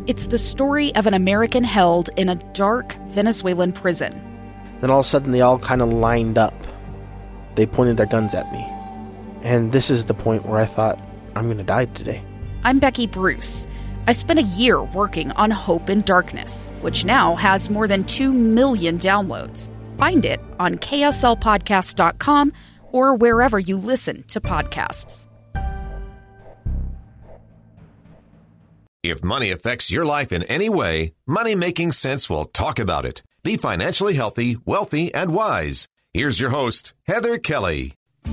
It's the story of an American held in a dark Venezuelan prison. Then all of a sudden they all kind of lined up. They pointed their guns at me. And this is the point where I thought, I'm going to die today. I'm Becky Bruce. I spent a year working on Hope in Darkness, which now has more than 2 million downloads. Find it on kslpodcast.com or wherever you listen to podcasts. If money affects your life in any way, Money Making Sense will talk about it. Be financially healthy, wealthy, and wise. Here's your host, Heather Kelly.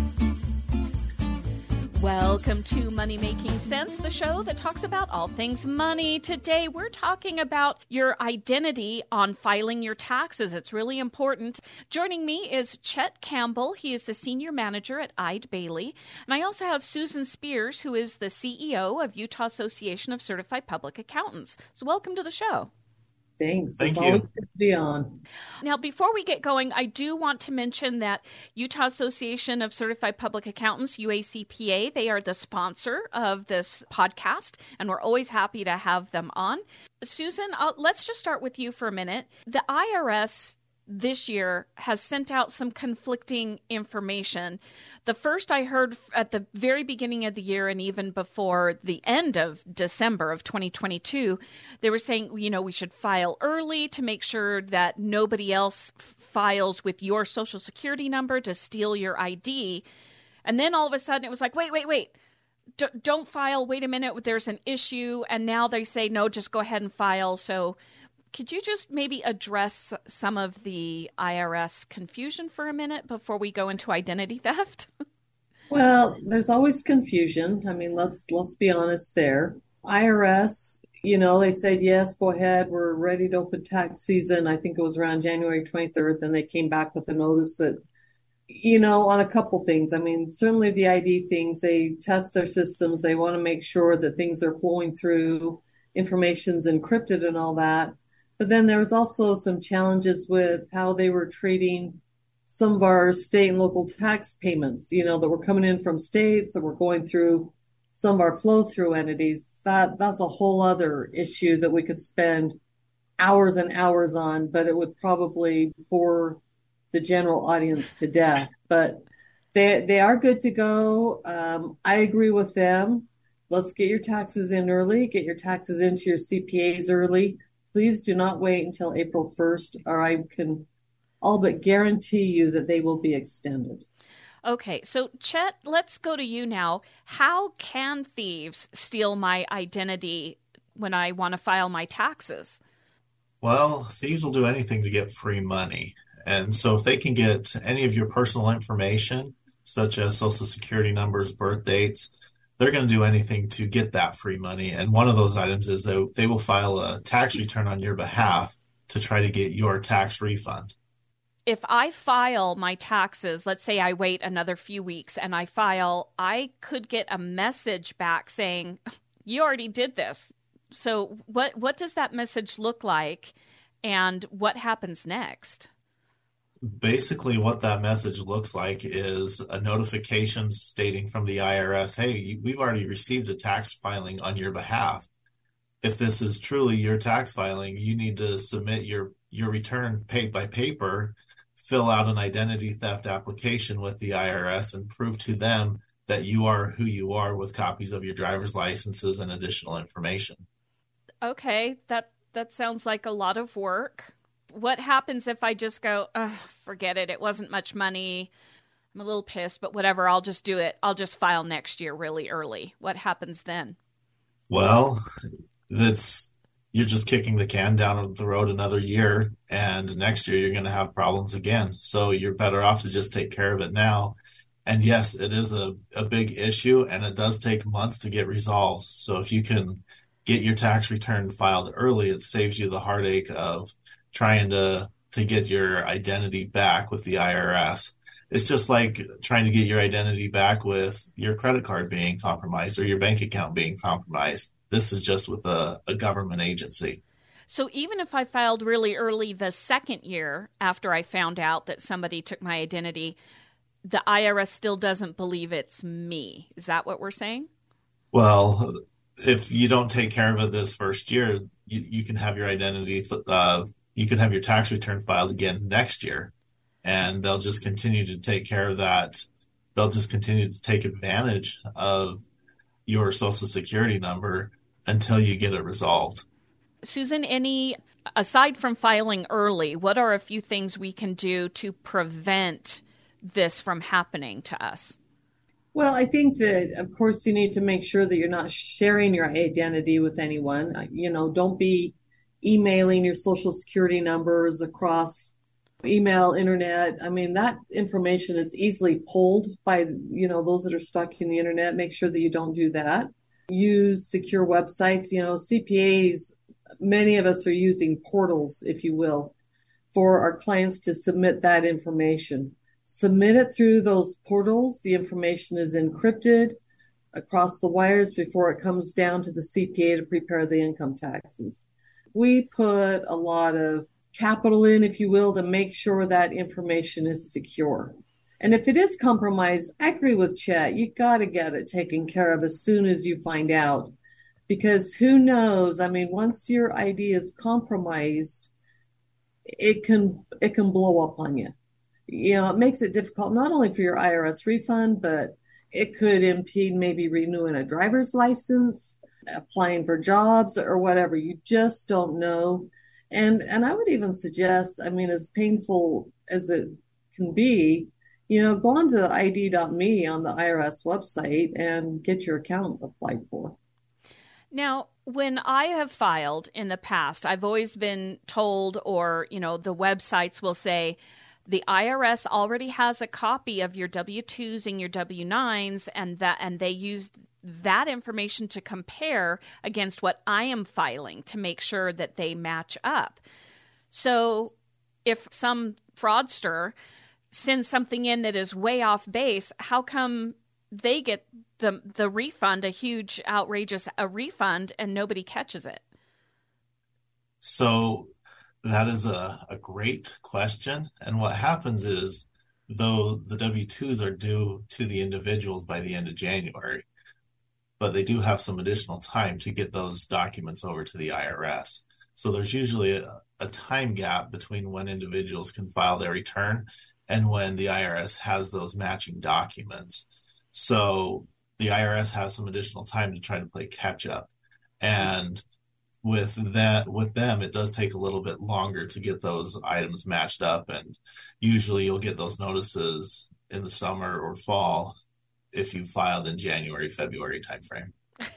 Welcome to Money Making Sense, the show that talks about all things money. Today, we're talking about your identity on filing your taxes. It's really important. Joining me is Chet Campbell. He is the senior manager at Eide Bailly. And I also have Susan Spears, who is the CEO of Utah Association of Certified Public Accountants. So welcome to the show. Thanks. Thank it's you. Always good to be on. Now, before we get going, I do want to mention that Utah Association of Certified Public Accountants, UACPA, they are the sponsor of this podcast, and we're always happy to have them on. Susan, let's just start with you for a minute. The IRS this year has sent out some conflicting information. The first I heard at the very beginning of the year and even before the end of December of 2022, they were saying, we should file early to make sure that nobody else files with your social security number to steal your ID. And then all of a sudden it was like, wait. Don't file. Wait a minute. There's an issue. And now they say, no, just go ahead and file. So could you just maybe address some of the IRS confusion for a minute before we go into identity theft? Well, there's always confusion. I mean, let's be honest there. IRS, they said, yes, go ahead. We're ready to open tax season. I think it was around January 23rd. Then they came back with a notice that, on a couple things. I mean, certainly the ID things, they test their systems. They want to make sure that things are flowing through, information's encrypted and all that. But then there was also some challenges with how they were treating some of our state and local tax payments, that were coming in from states, that were going through some of our flow-through entities. That's a whole other issue that we could spend hours and hours on, but it would probably bore the general audience to death. But they are good to go. I agree with them. Let's get your taxes in early, get your taxes into your CPAs early. Please do not wait until April 1st, or I can all but guarantee you that they will be extended. Okay, so Chet, let's go to you now. How can thieves steal my identity when I want to file my taxes? Well, thieves will do anything to get free money. And so if they can get any of your personal information, such as social security numbers, birth dates, they're going to do anything to get that free money. And one of those items is that they will file a tax return on your behalf to try to get your tax refund. If I file my taxes, let's say I wait another few weeks and I file, I could get a message back saying, you already did this. So what does that message look like and what happens next? Basically, what that message looks like is a notification stating from the IRS, hey, we've already received a tax filing on your behalf. If this is truly your tax filing, you need to submit your return paid by paper, fill out an identity theft application with the IRS, and prove to them that you are who you are with copies of your driver's licenses and additional information. Okay, that sounds like a lot of work. What happens if I just go, forget it, it wasn't much money, I'm a little pissed, but whatever, I'll just do it. I'll just file next year really early. What happens then? Well, you're just kicking the can down the road another year, and next year you're going to have problems again. So you're better off to just take care of it now. And yes, it is a big issue, and it does take months to get resolved. So if you can get your tax return filed early, it saves you the heartache of trying to get your identity back with the IRS. It's just like trying to get your identity back with your credit card being compromised or your bank account being compromised. This is just with a government agency. So even if I filed really early the second year after I found out that somebody took my identity, the IRS still doesn't believe it's me. Is that what we're saying? Well, if you don't take care of it this first year, you can have your identity, you can have your tax return filed again next year, and they'll just continue to take care of that. They'll just continue to take advantage of your Social Security number until you get it resolved. Susan, aside from filing early, what are a few things we can do to prevent this from happening to us? Well, I think that, of course, you need to make sure that you're not sharing your identity with anyone. Don't be emailing your Social Security numbers across email, internet. I mean, that information is easily pulled by, those that are stuck in the internet. Make sure that you don't do that. Use secure websites. CPAs, many of us are using portals, if you will, for our clients to submit that information. Submit it through those portals. The information is encrypted across the wires before it comes down to the CPA to prepare the income taxes. We put a lot of capital in, if you will, to make sure that information is secure. And if it is compromised, I agree with Chet. You got to get it taken care of as soon as you find out, because who knows? I mean, once your ID is compromised, it can blow up on you. It makes it difficult not only for your IRS refund, but it could impede maybe renewing a driver's license, applying for jobs or whatever. You just don't know. And I would even suggest, as painful as it can be, go on to ID.me on the IRS website and get your account applied for. Now, when I have filed in the past, I've always been told, or, the websites will say, the IRS already has a copy of your W-2s and your W-9s, and they use that information to compare against what I am filing to make sure that they match up. So if some fraudster sends something in that is way off base, how come they get the refund, a huge, outrageous refund, and nobody catches it? So that is a great question. And what happens is, though the W-2s are due to the individuals by the end of January, but they do have some additional time to get those documents over to the IRS. So there's usually a time gap between when individuals can file their return and when the IRS has those matching documents. So the IRS has some additional time to try to play catch up. And with them, it does take a little bit longer to get those items matched up. And usually you'll get those notices in the summer or fall if you filed in January, February timeframe.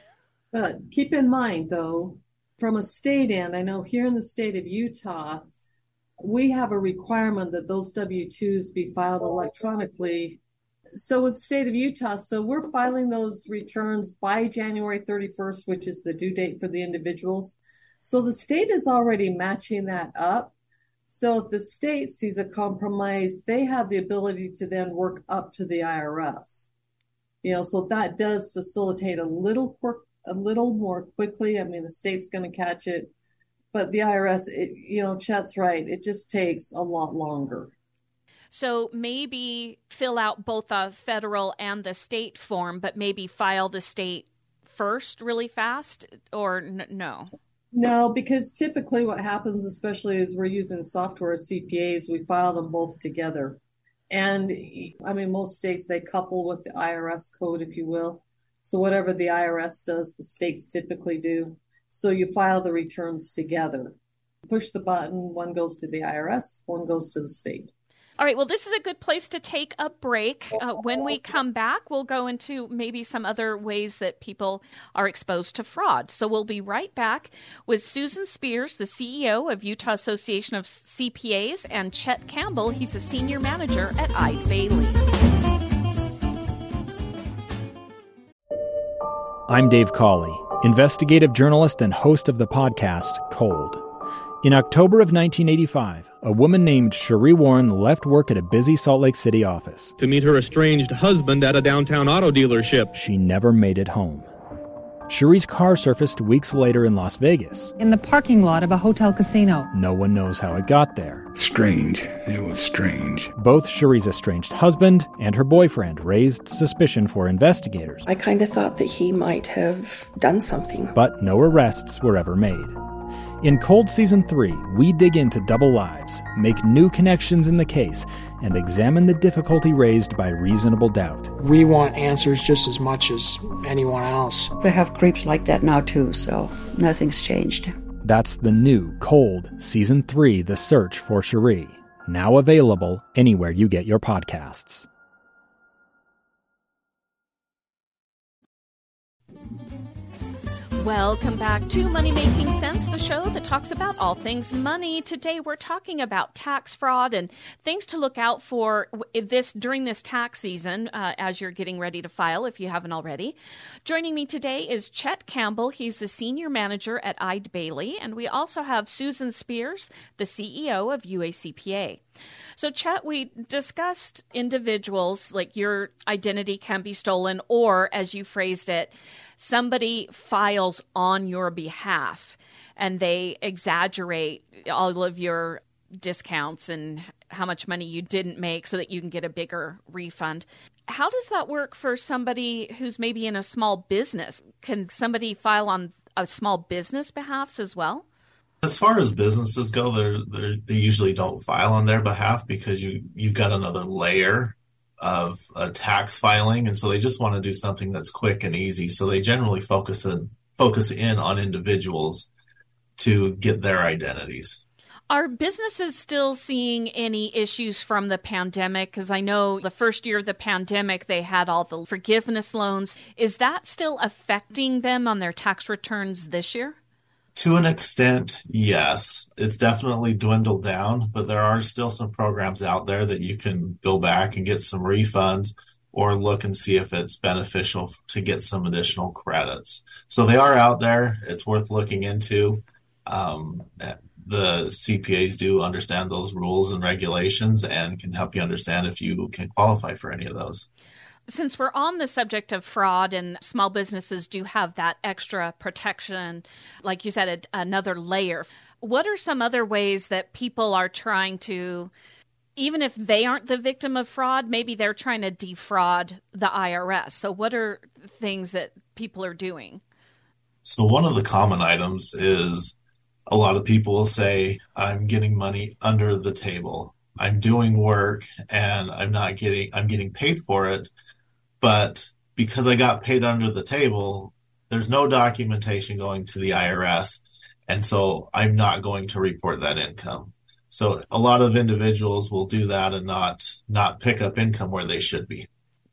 But keep in mind, though, from a state end, I know here in the state of Utah, we have a requirement that those W-2s be filed electronically. So with the state of Utah, so we're filing those returns by January 31st, which is the due date for the individuals. So the state is already matching that up. So if the state sees a compromise, they have the ability to then work up to the IRS. So that does facilitate a little more quickly. The state's going to catch it, but the IRS, Chet's right. It just takes a lot longer. So maybe fill out both the federal and the state form, but maybe file the state first really fast, or no? No, because typically what happens, especially as we're using software CPAs, we file them both together. And most states, they couple with the IRS code, if you will. So whatever the IRS does, the states typically do. So you file the returns together. Push the button, one goes to the IRS, one goes to the state. All right, well, this is a good place to take a break. When we come back, we'll go into maybe some other ways that people are exposed to fraud. So we'll be right back with Susan Spears, the CEO of Utah Association of CPAs, and Chet Campbell. He's a senior manager at Eide Bailly. I'm Dave Cawley, investigative journalist and host of the podcast Cold. In October of 1985, a woman named Cherie Warren left work at a busy Salt Lake City office to meet her estranged husband at a downtown auto dealership. She never made it home. Cherie's car surfaced weeks later in Las Vegas, in the parking lot of a hotel casino. No one knows how it got there. Strange. It was strange. Both Cherie's estranged husband and her boyfriend raised suspicion for investigators. I kind of thought that he might have done something. But no arrests were ever made. In Cold Season 3, we dig into double lives, make new connections in the case, and examine the difficulty raised by reasonable doubt. We want answers just as much as anyone else. They have creeps like that now too, so nothing's changed. That's the new Cold Season 3, The Search for Cherie, now available anywhere you get your podcasts. Welcome back to Money Making Sense, the show that talks about all things money. Today we're talking about tax fraud and things to look out for during this tax season as you're getting ready to file, if you haven't already. Joining me today is Chet Campbell. He's the senior manager at Eide Bailly, and we also have Susan Spears, the CEO of UACPA. So, Chet, we discussed individuals, like your identity can be stolen, or as you phrased it, somebody files on your behalf and they exaggerate all of your discounts and how much money you didn't make so that you can get a bigger refund. How does that work for somebody who's maybe in a small business? Can somebody file on a small business behalf as well? As far as businesses go, they usually don't file on their behalf because you've got another layer of tax filing, and so they just want to do something that's quick and easy. So they generally focus in on individuals to get their identities. Are businesses still seeing any issues from the pandemic? Because I know the first year of the pandemic, they had all the forgiveness loans. Is that still affecting them on their tax returns this year? To an extent, yes. It's definitely dwindled down, but there are still some programs out there that you can go back and get some refunds or look and see if it's beneficial to get some additional credits. So they are out there. It's worth looking into. The CPAs do understand those rules and regulations and can help you understand if you can qualify for any of those. Since we're on the subject of fraud and small businesses do have that extra protection, like you said, another layer, what are some other ways that people are trying to, even if they aren't the victim of fraud, maybe they're trying to defraud the IRS? So what are things that people are doing? So one of the common items is a lot of people will say, I'm getting money under the table. I'm doing work and I'm getting paid for it. But because I got paid under the table, there's no documentation going to the IRS. And so I'm not going to report that income. So a lot of individuals will do that and not pick up income where they should be.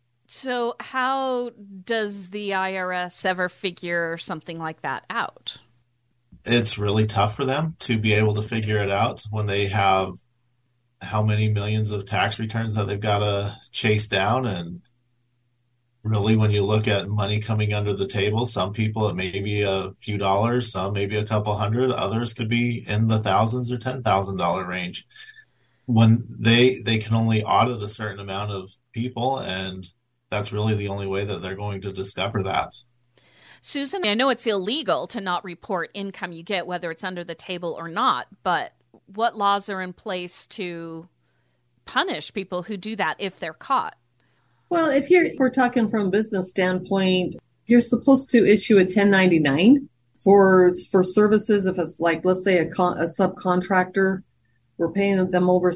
So how does the IRS ever figure something like that out? It's really tough for them to be able to figure it out when they have how many millions of tax returns that they've got to chase down. And really, when you look at money coming under the table, some people it may be a few dollars, some maybe a couple hundred, others could be in the thousands or $10,000 range. When they can only audit a certain amount of people, and that's really the only way that they're going to discover that. Susan, I know it's illegal to not report income you get, whether it's under the table or not, but what laws are in place to punish people who do that if they're caught? Well, if we're talking from a business standpoint, you're supposed to issue a 1099 for services. If it's like, let's say a subcontractor, we're paying them over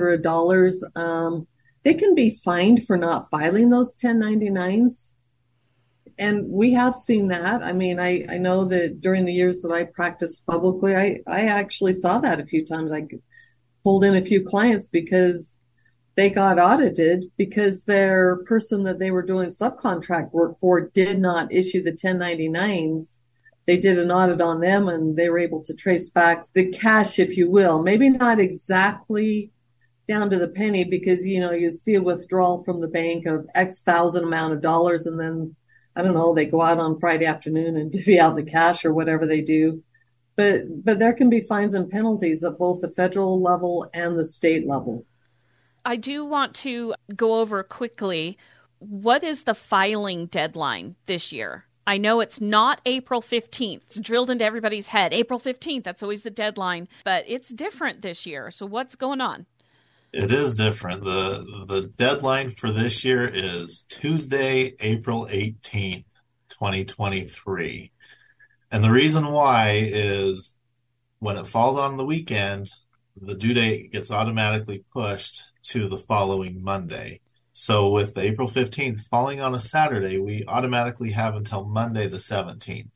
$600. They can be fined for not filing those 1099s. And we have seen that. I mean, I know that during the years that I practiced publicly, I actually saw that a few times. I pulled in a few clients because they got audited because their person that they were doing subcontract work for did not issue the 1099s. They did an audit on them and they were able to trace back the cash, if you will. Maybe not exactly down to the penny because, you see a withdrawal from the bank of X thousand amount of dollars and then I don't know, they go out on Friday afternoon and divvy out the cash or whatever they do. But there can be fines and penalties at both the federal level and the state level. I do want to go over quickly, what is the filing deadline this year? I know it's not April 15th. It's drilled into everybody's head. April 15th, that's always the deadline. But it's different this year. So what's going on? It is different. The deadline for this year is Tuesday, April 18th, 2023. And the reason why is When it falls on the weekend, the due date gets automatically pushed to the following Monday. So with April 15th falling on a Saturday, we automatically have until Monday the 17th.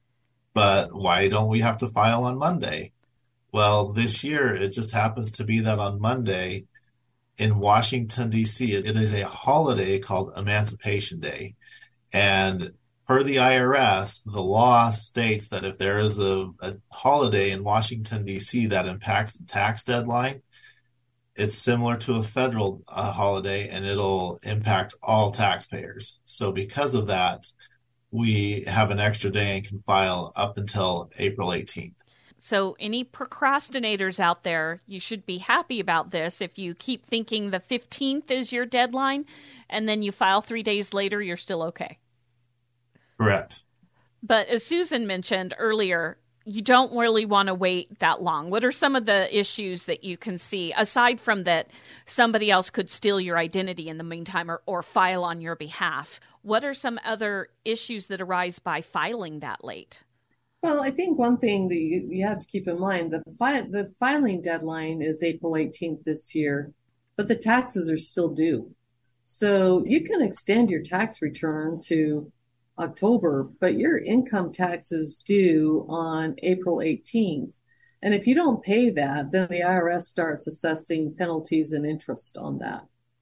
But why don't we have to file on Monday? Well, this year, it just happens to be that on Monday in Washington, D.C., it is a holiday called Emancipation Day. And per the IRS, the law states that if there is a holiday in Washington, D.C. that impacts the tax deadline, it's similar to a federal holiday, and it'll impact all taxpayers. So because of that, we have an extra day and can file up until April 18th. So any procrastinators out there, you should be happy about this. If you keep thinking the 15th is your deadline and then you file 3 days later, you're still okay. Correct. But as Susan mentioned earlier, you don't really want to wait that long. What are some of the issues that you can see, aside from that somebody else could steal your identity in the meantime or file on your behalf? What are some other issues that arise by filing that late? Well, I think one thing that you have to keep in mind, the filing deadline is April 18th this year, but the taxes are still due. So you can extend your tax return to October, but your income tax is due on April 18th. And if you don't pay that, then the IRS starts assessing penalties and interest on that.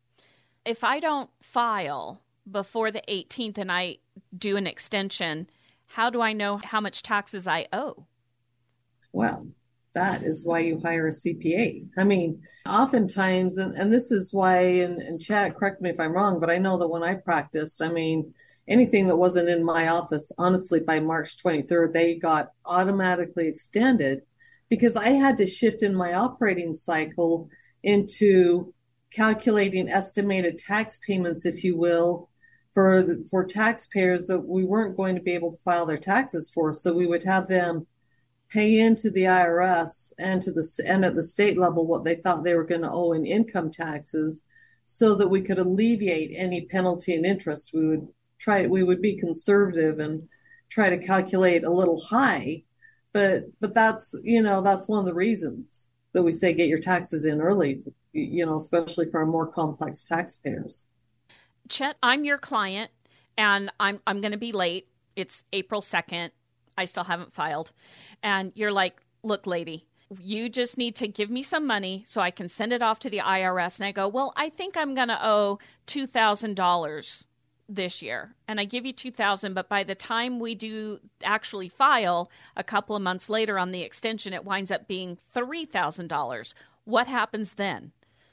If I don't file before the 18th and I do an extension, how do I know how much taxes I owe? Well, that is why you hire a CPA. I mean, oftentimes, and this is why, and Chad, correct me if I'm wrong, but I know that when I practiced, I mean, anything that wasn't in my office, honestly, by March 23rd, they got automatically extended because I had to shift in my operating cycle into calculating estimated tax payments, if you will, for taxpayers that we weren't going to be able to file their taxes for. So we would have them pay into the IRS and at the state level what they thought they were going to owe in income taxes, so that we could alleviate any penalty and interest. We would be conservative and try to calculate a little high, but that's one of the reasons that we say get your taxes in early, especially for our more complex taxpayers. Chet, I'm your client, and I'm going to be late. It's April 2nd. I still haven't filed. And you're like, look, lady, you just need to give me some money so I can send it off to the IRS. And I go, well, I think I'm going to owe $2,000 this year. And I give you $2,000, but by the time we do actually file a couple of months later on the extension, it winds up being $3,000. What happens then?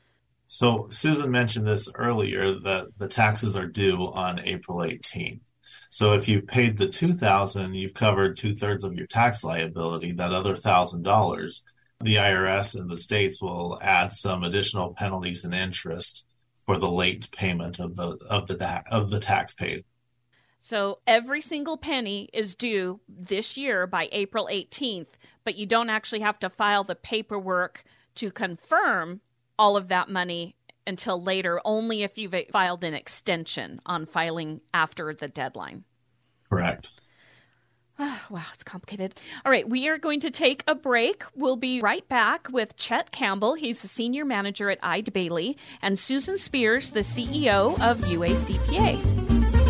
So Susan mentioned this earlier, that the taxes are due on April 18th. So if you paid the $2,000, you've covered 2/3 of your tax liability. That other $1,000, the IRS and the states will add some additional penalties and interest for the late payment of the tax paid. So every single penny is due this year by April 18th, but you don't actually have to file the paperwork to confirm all of that money until later, only if you've filed an extension on filing after the deadline. Correct. Wow, it's complicated. All right, we are going to take a break. We'll be right back with Chet Campbell. He's the senior manager at Eide Bailly, and Susan Spears, the CEO of UACPA.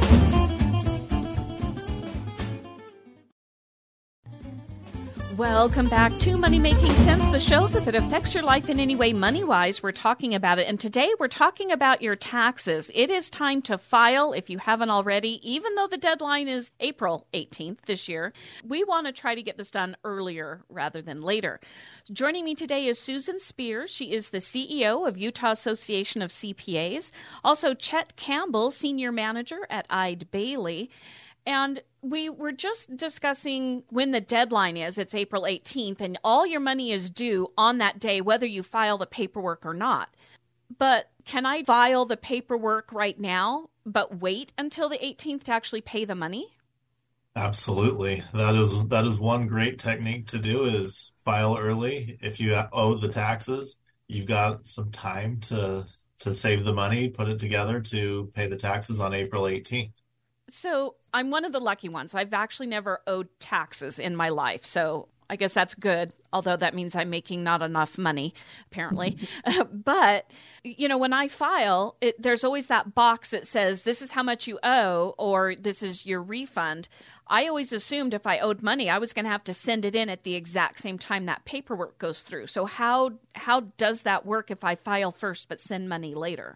Welcome back to Money Making Sense, the show that affects your life in any way money-wise. We're talking about it. And today we're talking about your taxes. It is time to file if you haven't already, even though the deadline is April 18th this year. We want to try to get this done earlier rather than later. Joining me today is Susan Spears. She is the CEO of Utah Association of CPAs. Also, Chet Campbell, senior manager at Eide Bailly. And we were just discussing when the deadline is. It's April 18th, and all your money is due on that day, whether you file the paperwork or not. But can I file the paperwork right now, but wait until the 18th to actually pay the money? Absolutely. That is one great technique to do, is file early. If you owe the taxes, you've got some time to save the money, put it together to pay the taxes on April 18th. So I'm one of the lucky ones. I've actually never owed taxes in my life. So I guess that's good, although that means I'm making not enough money, apparently. But, when I file, there's always that box that says, this is how much you owe, or this is your refund. I always assumed if I owed money, I was going to have to send it in at the exact same time that paperwork goes through. So how does that work if I file first but send money later?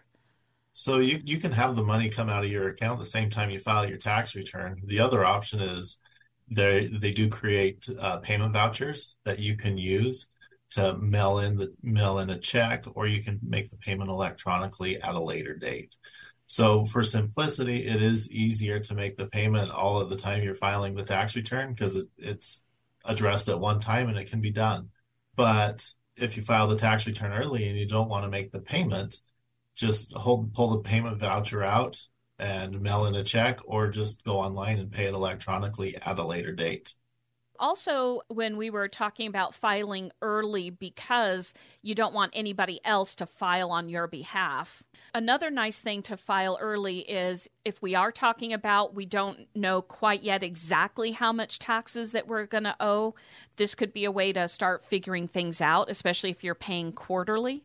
So you can have the money come out of your account the same time you file your tax return. The other option is they do create payment vouchers that you can use to mail in a check, or you can make the payment electronically at a later date. So for simplicity, it is easier to make the payment all of the time you're filing the tax return because it's addressed at one time and it can be done. But if you file the tax return early and you don't want to make the payment, just pull the payment voucher out and mail in a check, or just go online and pay it electronically at a later date. Also, when we were talking about filing early because you don't want anybody else to file on your behalf, another nice thing to file early is if we are talking about we don't know quite yet exactly how much taxes that we're going to owe, this could be a way to start figuring things out, especially if you're paying quarterly.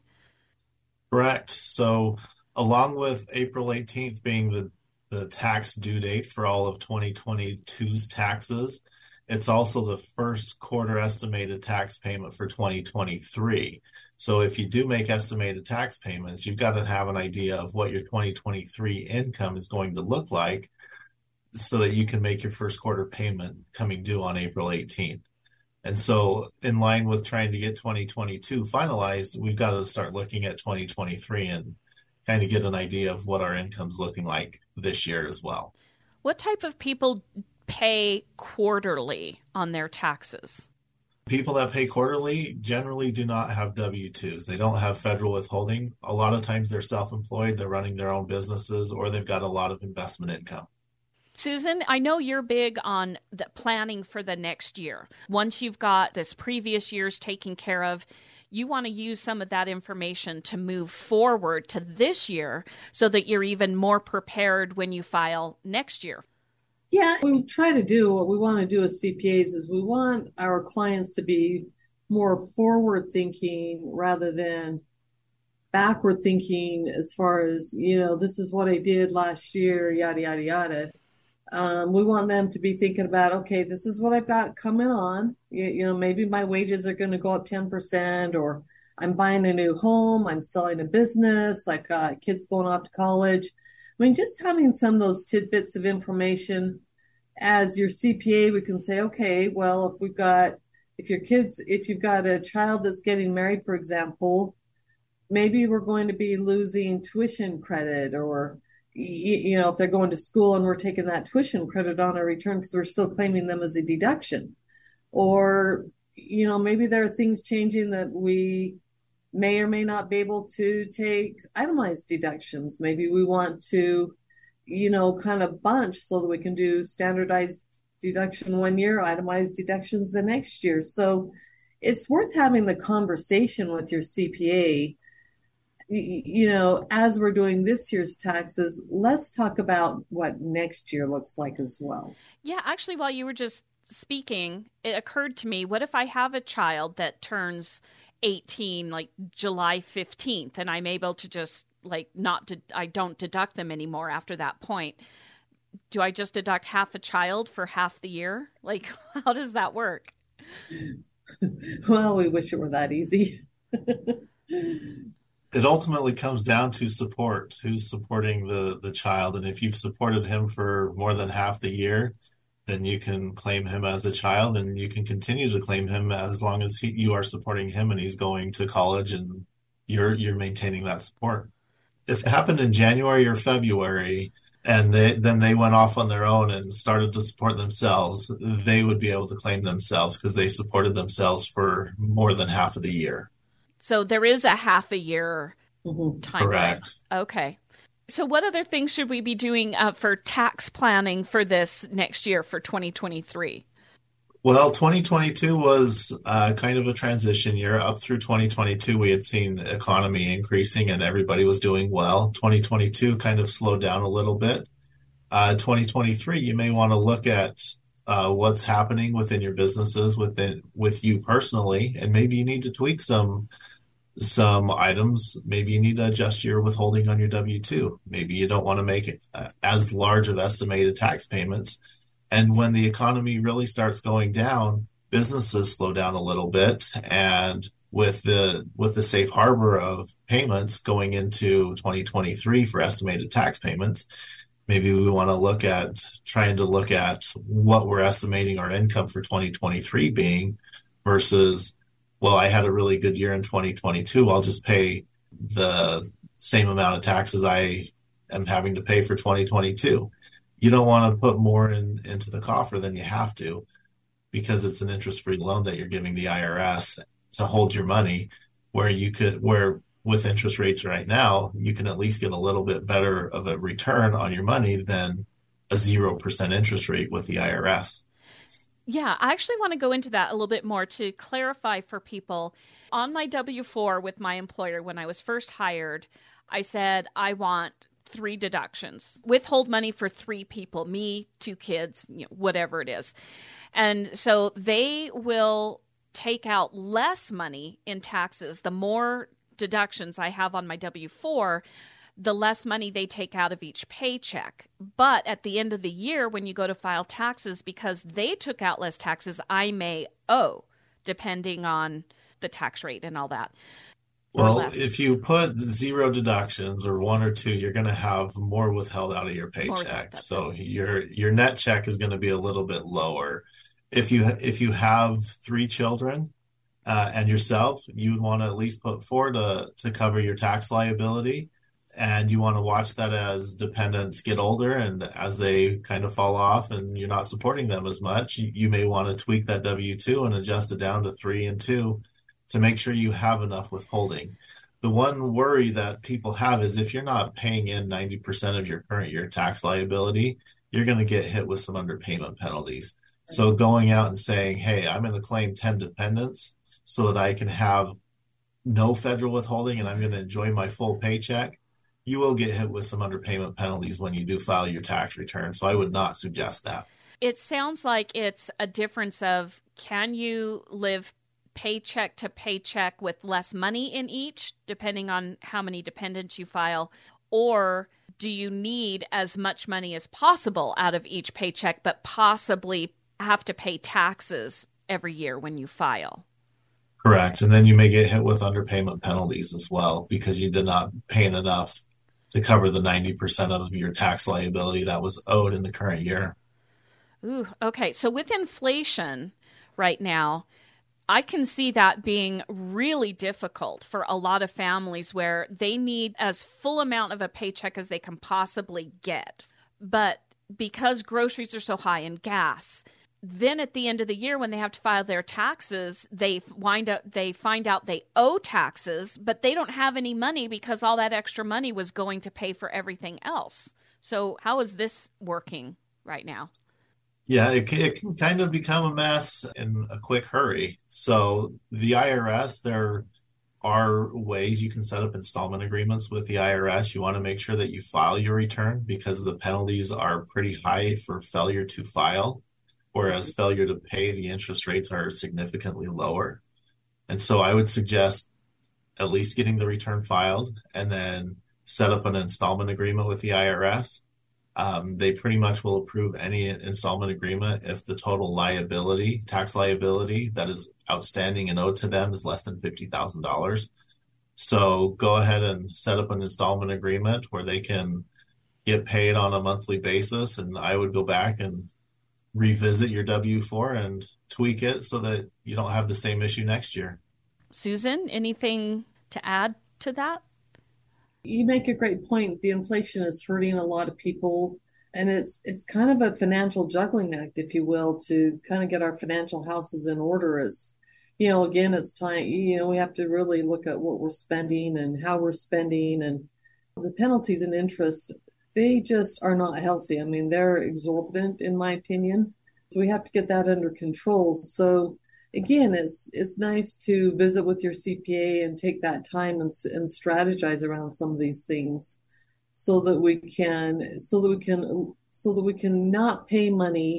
Correct. So along with April 18th being the tax due date for all of 2022's taxes, it's also the first quarter estimated tax payment for 2023. So if you do make estimated tax payments, you've got to have an idea of what your 2023 income is going to look like so that you can make your first quarter payment coming due on April 18th. And so in line with trying to get 2022 finalized, we've got to start looking at 2023 and kind of get an idea of what our income's looking like this year as well. What type of people pay quarterly on their taxes? People that pay quarterly generally do not have W-2s. They don't have federal withholding. A lot of times they're self-employed, they're running their own businesses, or they've got a lot of investment income. Susan, I know you're big on the planning for the next year. Once you've got this previous year's taken care of, you want to use some of that information to move forward to this year so that you're even more prepared when you file next year. Yeah, we try to do what we want to do as CPAs is we want our clients to be more forward thinking rather than backward thinking as far as, this is what I did last year, yada, yada, yada. We want them to be thinking about, okay, this is what I've got coming on. Maybe my wages are going to go up 10%, or I'm buying a new home, I'm selling a business, I've got kids going off to college. I mean, just having some of those tidbits of information as your CPA, we can say, okay, well, if you've got a child that's getting married, for example, maybe we're going to be losing tuition credit, or if they're going to school and we're taking that tuition credit on our return because we're still claiming them as a deduction. Or, maybe there are things changing that we may or may not be able to take itemized deductions. Maybe we want to, kind of bunch so that we can do standardized deduction one year, itemized deductions the next year. So it's worth having the conversation with your CPA. As we're doing this year's taxes, let's talk about what next year looks like as well. Yeah, actually, while you were just speaking, it occurred to me, what if I have a child that turns 18, like July 15th, and I'm able to just I don't deduct them anymore after that point. Do I just deduct half a child for half the year? How does that work? Well, we wish it were that easy. It ultimately comes down to support. Who's supporting the child? And if you've supported him for more than half the year, then you can claim him as a child, and you can continue to claim him as long as you are supporting him and he's going to college and you're maintaining that support. If it happened in January or February and then they went off on their own and started to support themselves, they would be able to claim themselves because they supported themselves for more than half of the year. So there is a half a year time. Correct. Frame. Okay. So what other things should we be doing for tax planning for this next year for 2023? Well, 2022 was kind of a transition year. Up through 2022, we had seen the economy increasing and everybody was doing well. 2022 kind of slowed down a little bit. 2023, you may want to look at what's happening within your businesses, with you personally, and maybe you need to tweak some items. Maybe you need to adjust your withholding on your W-2. Maybe you don't want to make it as large of estimated tax payments. And when the economy really starts going down, businesses slow down a little bit. And with the safe harbor of payments going into 2023 for estimated tax payments, maybe we want to look at what we're estimating our income for 2023 being versus, well, I had a really good year in 2022. I'll just pay the same amount of taxes I am having to pay for 2022. You don't want to put more into the coffer than you have to, because it's an interest-free loan that you're giving the IRS to hold your money, where with interest rates right now, you can at least get a little bit better of a return on your money than a 0% interest rate with the IRS. Yeah, I actually want to go into that a little bit more to clarify for people. On my W-4 with my employer, when I was first hired, I said, I want 3 deductions, withhold money for 3 people, me, 2 kids, whatever it is. And so they will take out less money in taxes. The more deductions I have on my W-4, the less money they take out of each paycheck. But at the end of the year, when you go to file taxes, because they took out less taxes, I may owe, depending on the tax rate and all that. Well, if you put 0 deductions or 1 or 2, you're going to have more withheld out of your paycheck. So your net check is going to be a little bit lower. If you have 3 children and yourself, you would want to at least put 4 to cover your tax liability. And you want to watch that as dependents get older and as they kind of fall off and you're not supporting them as much, you may want to tweak that W-2 and adjust it down to 3 and 2 to make sure you have enough withholding. The one worry that people have is if you're not paying in 90% of your current year tax liability, you're going to get hit with some underpayment penalties. So going out and saying, hey, I'm going to claim 10 dependents so that I can have no federal withholding and I'm going to enjoy my full paycheck, you will get hit with some underpayment penalties when you do file your tax return. So I would not suggest that. It sounds like it's a difference of, can you live paycheck to paycheck with less money in each, depending on how many dependents you file, or do you need as much money as possible out of each paycheck, but possibly have to pay taxes every year when you file? Correct. And then you may get hit with underpayment penalties as well because you did not pay enough to cover the 90% of your tax liability that was owed in the current year. Ooh, okay. So with inflation right now, I can see that being really difficult for a lot of families where they need as full amount of a paycheck as they can possibly get. But because groceries are so high and gas, then at the end of the year when they have to file their taxes, they find out they owe taxes, but they don't have any money because all that extra money was going to pay for everything else. So how is this working right now? Yeah, it can kind of become a mess in a quick hurry. So the IRS, there are ways you can set up installment agreements with the IRS. You want to make sure that you file your return because the penalties are pretty high for failure to file, whereas failure to pay, the interest rates are significantly lower. And so I would suggest at least getting the return filed and then set up an installment agreement with the IRS. They pretty much will approve any installment agreement if the total liability, tax liability that is outstanding and owed to them is less than $50,000. So go ahead and set up an installment agreement where they can get paid on a monthly basis. And I would go back and revisit your W-4 and tweak it so that you don't have the same issue next year. Susan, anything to add to that? You make a great point. The inflation is hurting a lot of people, and it's kind of a financial juggling act, if you will, to kind of get our financial houses in order. As again, it's time. We have to really look at what we're spending and how we're spending, and the penalties and interest. They just are not healthy. I mean, they're exorbitant, in my opinion. So we have to get that under control. So again, it's nice to visit with your CPA and take that time and strategize around some of these things, so that we can not pay money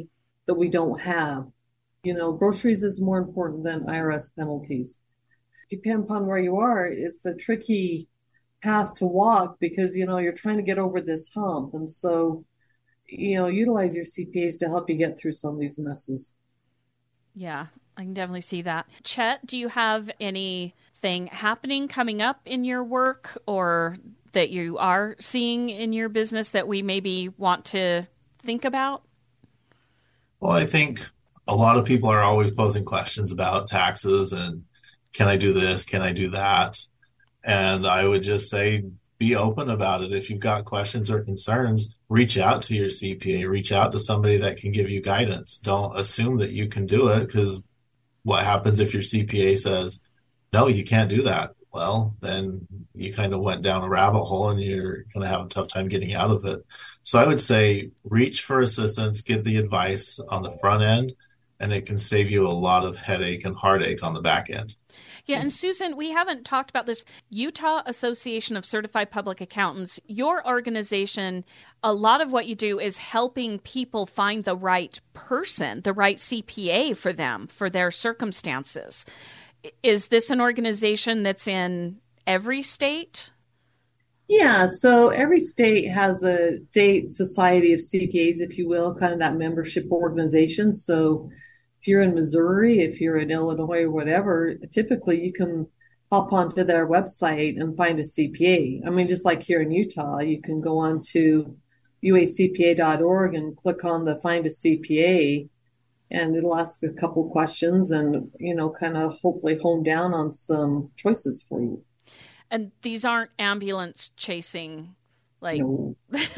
that we don't have. Groceries is more important than IRS penalties. Depending upon where you are, it's a tricky path to walk because, you're trying to get over this hump. And so, utilize your CPAs to help you get through some of these messes. Yeah, I can definitely see that. Chet, do you have anything happening coming up in your work or that you are seeing in your business that we maybe want to think about? Well, I think a lot of people are always posing questions about taxes and can I do this? Can I do that? And I would just say, be open about it. If you've got questions or concerns, reach out to your CPA, reach out to somebody that can give you guidance. Don't assume that you can do it, because what happens if your CPA says, no, you can't do that? Well, then you kind of went down a rabbit hole and you're going to have a tough time getting out of it. So I would say reach for assistance, get the advice on the front end, and it can save you a lot of headache and heartache on the back end. Yeah, and Susan, we haven't talked about this. Utah Association of Certified Public Accountants, your organization, a lot of what you do is helping people find the right person, the right CPA for them, for their circumstances. Is this an organization that's in every state? Yeah, so every state has a state society of CPAs, if you will, kind of that membership organization. So if you're in Missouri, if you're in Illinois or whatever, typically you can hop onto their website and find a CPA. I mean, just like here in Utah, you can go on to uacpa.org and click on the Find a CPA, and it'll ask a couple questions and, kind of hopefully hone down on some choices for you. And these aren't ambulance chasing, No.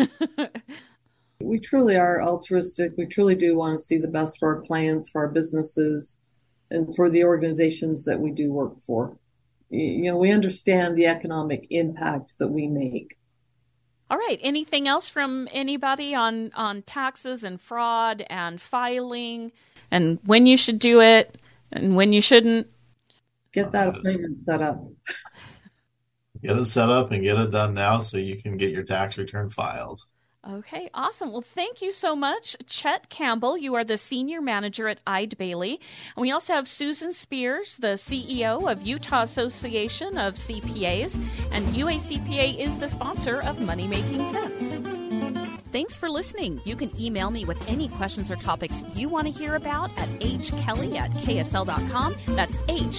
We truly are altruistic. We truly do want to see the best for our clients, for our businesses, and for the organizations that we do work for. We understand the economic impact that we make. All right. Anything else from anybody on taxes and fraud and filing and when you should do it and when you shouldn't? Get that appointment set up. Get it set up and get it done now so you can get your tax return filed. Okay, awesome. Well, thank you so much, Chet Campbell. You are the senior manager at Eide Bailly. And we also have Susan Spears, the CEO of Utah Association of CPAs. And UACPA is the sponsor of Money Making Sense. Thanks for listening. You can email me with any questions or topics you want to hear about at hkelly@ksl.com. That's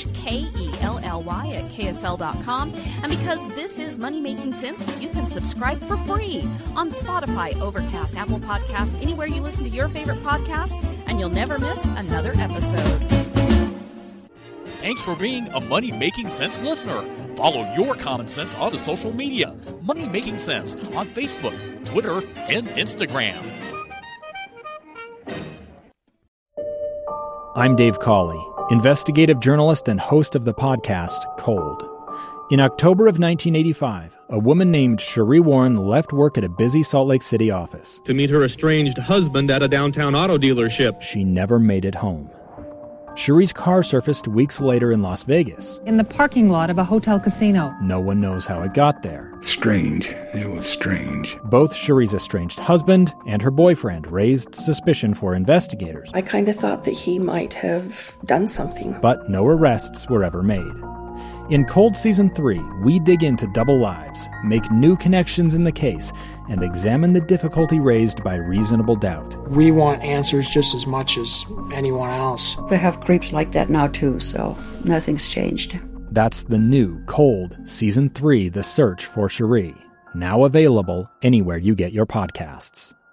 HKELLY@ksl.com. And because this is Money Making Sense, you can subscribe for free on Spotify, Overcast, Apple Podcasts, anywhere you listen to your favorite podcast, and you'll never miss another episode. Thanks for being a Money Making Sense listener. Follow your common sense onto social media. Money Making Sense on Facebook, Twitter, and Instagram. I'm Dave Cawley, investigative journalist and host of the podcast Cold. In October of 1985, a woman named Cherie Warren left work at a busy Salt Lake City office to meet her estranged husband at a downtown auto dealership. She never made it home. Cherie's car surfaced weeks later in Las Vegas. In the parking lot of a hotel casino. No one knows how it got there. Strange. It was strange. Both Cherie's estranged husband and her boyfriend raised suspicion for investigators. I kind of thought that he might have done something. But no arrests were ever made. In Cold Season 3, we dig into double lives, make new connections in the case, and examine the difficulty raised by reasonable doubt. We want answers just as much as anyone else. They have creeps like that now too, so nothing's changed. That's the new Cold Season 3, The Search for Cherie, now available anywhere you get your podcasts.